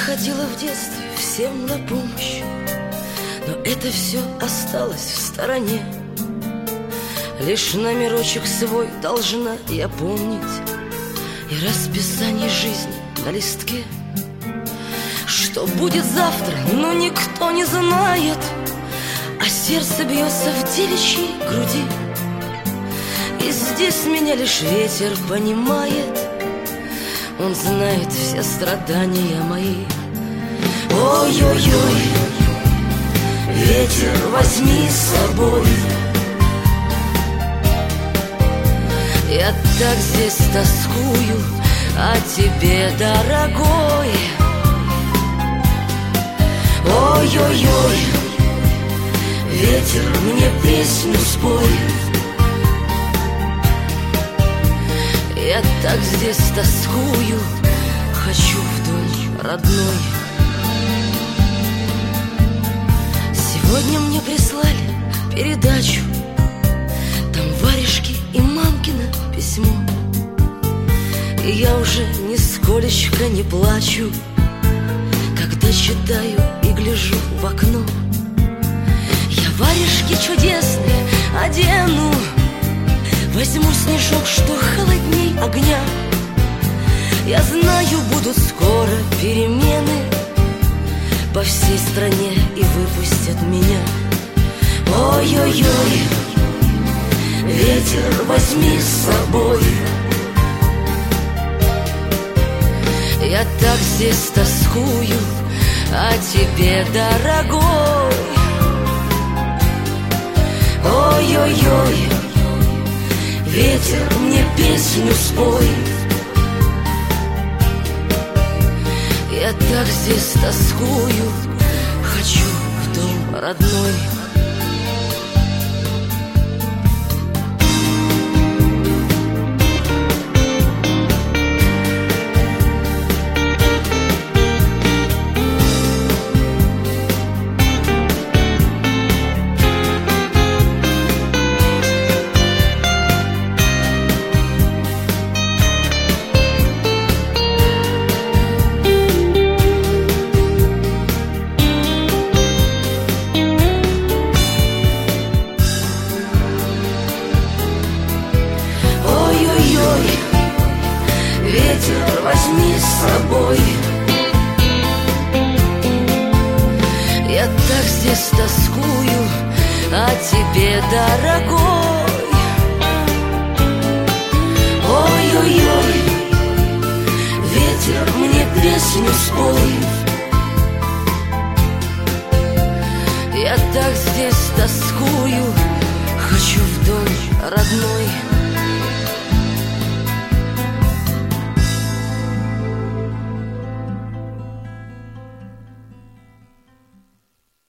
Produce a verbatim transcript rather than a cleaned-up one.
приходила в детстве всем на помощь, но это все осталось в стороне. Лишь номерочек свой должна я помнить и расписание жизни на листке. Что будет завтра, ну никто не знает, а сердце бьется в девичьей груди. И здесь меня лишь ветер понимает, он знает все страдания мои. Ой-ой-ой, ветер, возьми с собой. Я так здесь тоскую о тебе, дорогой. Ой-ой-ой, ветер, мне песню спой. Я так здесь тоскую, хочу в дом родной. Сегодня мне прислали передачу, там варежки и мамкино письмо. И я уже нисколечко не плачу, когда читаю и гляжу в окно. Я варежки чудесные одену, возьму снежок, что холодней огня. Я знаю, будут скоро перемены по всей стране и выпустят меня. Ой-ой-ой, ветер, возьми с собой. Я так здесь тоскую о тебе, дорогой. Ой-ой-ой, ветер, мне песню спой. Я так здесь тоскую, хочу в дом родной. Ветер, возьми с собой. Я так здесь тоскую о тебе, дорогой. Ой-ой-ой, ветер, мне песню спой. Я так здесь тоскую, хочу в дом родной.